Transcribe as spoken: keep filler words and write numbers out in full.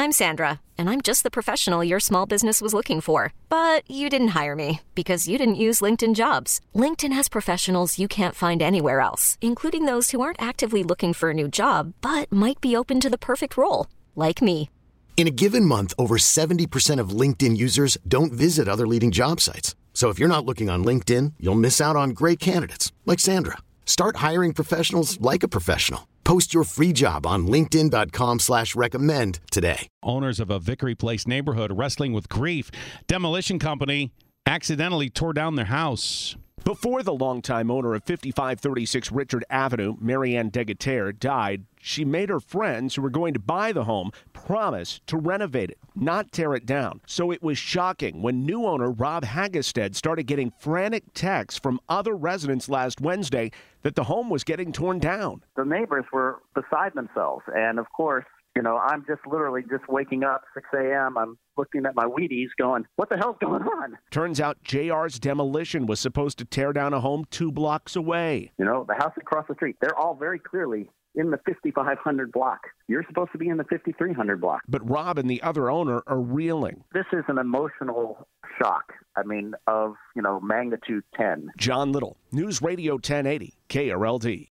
I'm Sandra, and I'm just the professional your small business was looking for. But you didn't hire me because you didn't use LinkedIn Jobs. LinkedIn has professionals you can't find anywhere else, including those who aren't actively looking for a new job, but might be open to the perfect role, like me. In a given month, over seventy percent of LinkedIn users don't visit other leading job sites. So if you're not looking on LinkedIn, you'll miss out on great candidates like Sandra. Start hiring professionals like a professional. Post your free job on linkedin.com slash recommend today. Owners of a Vickery Place neighborhood wrestling with grief. Demolition company accidentally tore down their house. Before the longtime owner of fifty-five thirty-six Richard Avenue, Marianne Degatere, died, she made her friends who were going to buy the home promise to renovate it, not tear it down. So it was shocking when new owner Rob Hagestead started getting frantic texts from other residents last Wednesday that the home was getting torn down. The neighbors were beside themselves, and of course, you know, I'm just literally just waking up, six a.m., I'm looking at my Wheaties going, what the hell's going on? Turns out J R's Demolition was supposed to tear down a home two blocks away. You know, the house across the street, they're all very clearly in the fifty-five hundred block. You're supposed to be in the fifty-three hundred block. But Rob and the other owner are reeling. This is an emotional shock, I mean, of, you know, magnitude ten. John Little, News Radio ten eighty, K R L D.